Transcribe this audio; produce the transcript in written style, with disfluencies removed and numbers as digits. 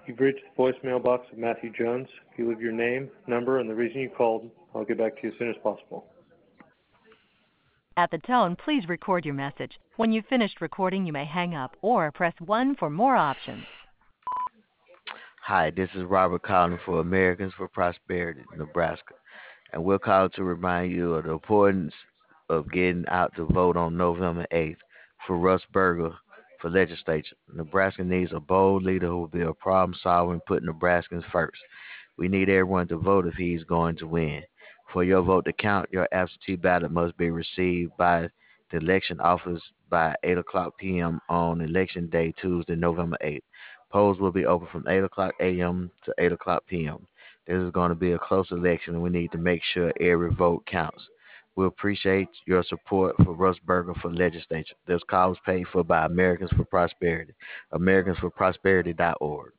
You've reached the voicemail box of Matthew Jones. If you leave your name, number, and the reason you called, I'll get back to you as soon as possible. At the tone, please record your message. When you've finished recording, you may hang up or press 1 for more options. Hi, this is Robert calling for Americans for Prosperity, Nebraska. And we're called to remind you of the importance of getting out to vote on November 8th for Russ Berger for legislature. Nebraska needs a bold leader who will be a problem solver and put Nebraskans first. We need everyone to vote if he's going to win. For your vote to count, your absentee ballot must be received by the election office by 8 o'clock p.m. on Election Day, Tuesday, November 8th. Polls will be open from 8 o'clock a.m. to 8 o'clock p.m. This is going to be a close election, and we need to make sure every vote counts. We appreciate your support for Russ Berger for legislature. This call is paid for by Americans for Prosperity, AmericansForProsperity.org.